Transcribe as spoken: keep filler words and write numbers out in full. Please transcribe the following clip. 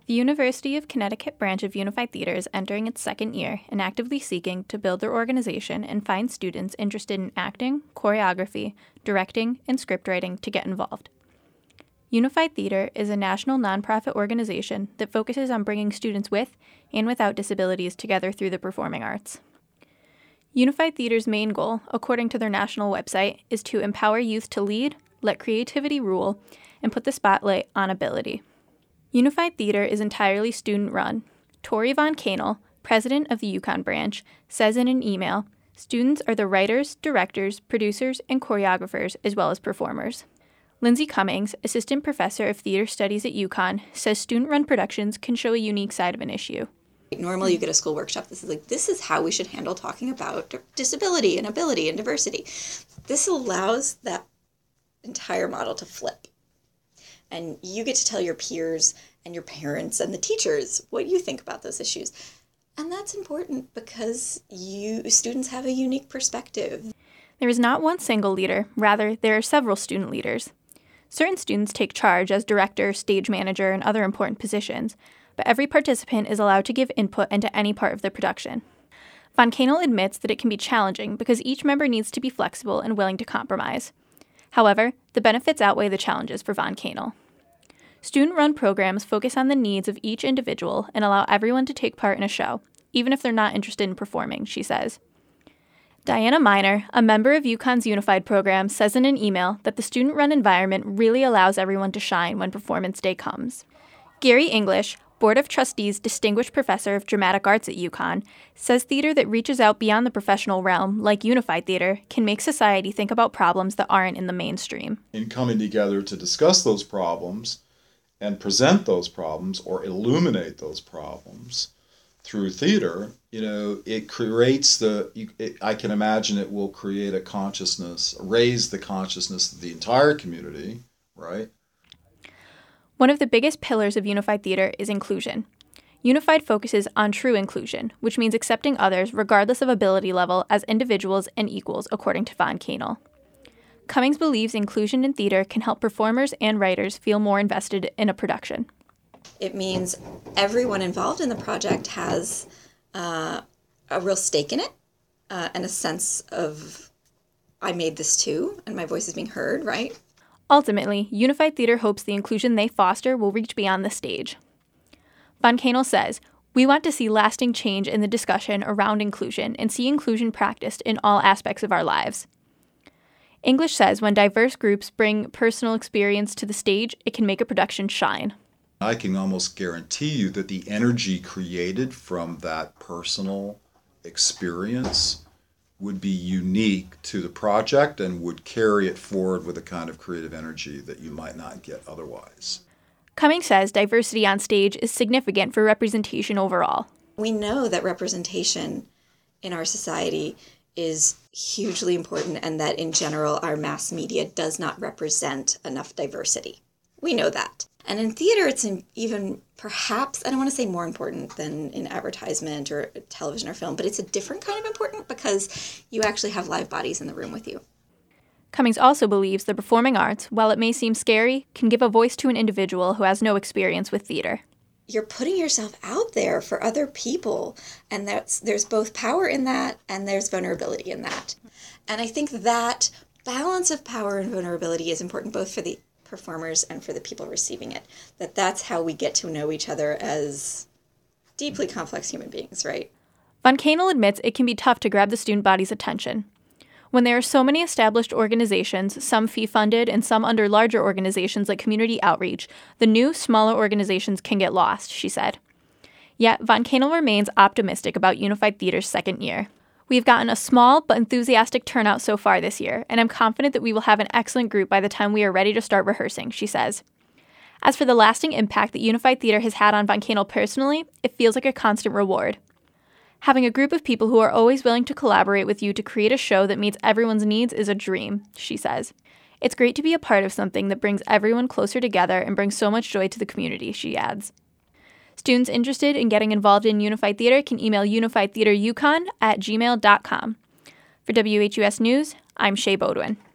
The University of Connecticut branch of Unified Theater is entering its second year and actively seeking to build their organization and find students interested in acting, choreography, directing, and scriptwriting to get involved. Unified Theater is a national nonprofit organization that focuses on bringing students with and without disabilities together through the performing arts. Unified Theater's main goal, according to their national website, is to empower youth to lead, let creativity rule, and put the spotlight on ability. Unified Theater is entirely student-run. Tori Von Kanel, president of the UConn branch, says in an email, students are the writers, directors, producers, and choreographers, as well as performers. Lindsay Cummings, assistant professor of theater studies at UConn, says student-run productions can show a unique side of an issue. Normally you get a school workshop, this is like, this is how we should handle talking about disability and ability and diversity. This allows that entire model to flip. And you get to tell your peers and your parents and the teachers what you think about those issues. And that's important because you students have a unique perspective. There is not one single leader, rather, there are several student leaders. Certain students take charge as director, stage manager, and other important positions, but every participant is allowed to give input into any part of the production. Von Kanel admits that it can be challenging because each member needs to be flexible and willing to compromise. However, the benefits outweigh the challenges for Von Kanel. Student-run programs focus on the needs of each individual and allow everyone to take part in a show, even if they're not interested in performing, she says. Diana Miner, a member of UConn's Unified program, says in an email that the student-run environment really allows everyone to shine when performance day comes. Gary English, Board of Trustees Distinguished Professor of Dramatic Arts at UConn, says theater that reaches out beyond the professional realm, like Unified Theater, can make society think about problems that aren't in the mainstream. In coming together to discuss those problems and present those problems or illuminate those problems through theater, you know, it creates the, it, I can imagine it will create a consciousness, raise the consciousness of the entire community, right? One of the biggest pillars of Unified Theater is inclusion. Unified focuses on true inclusion, which means accepting others regardless of ability level as individuals and equals, according to Von Kanel. Cummings believes inclusion in theater can help performers and writers feel more invested in a production. It means everyone involved in the project has uh, a real stake in it uh, and a sense of, I made this too, and my voice is being heard, right? Ultimately, Unified Theater hopes the inclusion they foster will reach beyond the stage. Von Kanel says, "We want to see lasting change in the discussion around inclusion and see inclusion practiced in all aspects of our lives." English says when diverse groups bring personal experience to the stage, it can make a production shine. I can almost guarantee you that the energy created from that personal experience would be unique to the project and would carry it forward with a kind of creative energy that you might not get otherwise. Cummings says diversity on stage is significant for representation overall. We know that representation in our society is hugely important and that in general our mass media does not represent enough diversity. We know that. And in theater, it's even perhaps, I don't want to say more important than in advertisement or television or film, but it's a different kind of important because you actually have live bodies in the room with you. Cummings also believes the performing arts, while it may seem scary, can give a voice to an individual who has no experience with theater. You're putting yourself out there for other people, and that's, there's both power in that and there's vulnerability in that. And I think that balance of power and vulnerability is important both for the performers and for the people receiving it, that that's how we get to know each other as deeply complex human beings, right? Von Kanel admits it can be tough to grab the student body's attention. When there are so many established organizations, some fee-funded and some under larger organizations like Community Outreach, the new, smaller organizations can get lost, she said. Yet, Von Kanel remains optimistic about Unified Theater's second year. We've gotten a small but enthusiastic turnout so far this year, and I'm confident that we will have an excellent group by the time we are ready to start rehearsing, she says. As for the lasting impact that Unified Theater has had on Von Kanel personally, it feels like a constant reward. Having a group of people who are always willing to collaborate with you to create a show that meets everyone's needs is a dream, she says. It's great to be a part of something that brings everyone closer together and brings so much joy to the community, she adds. Students interested in getting involved in Unified Theater can email unified theater u conn at gmail dot com. For W H U S News, I'm Shay Bodwin.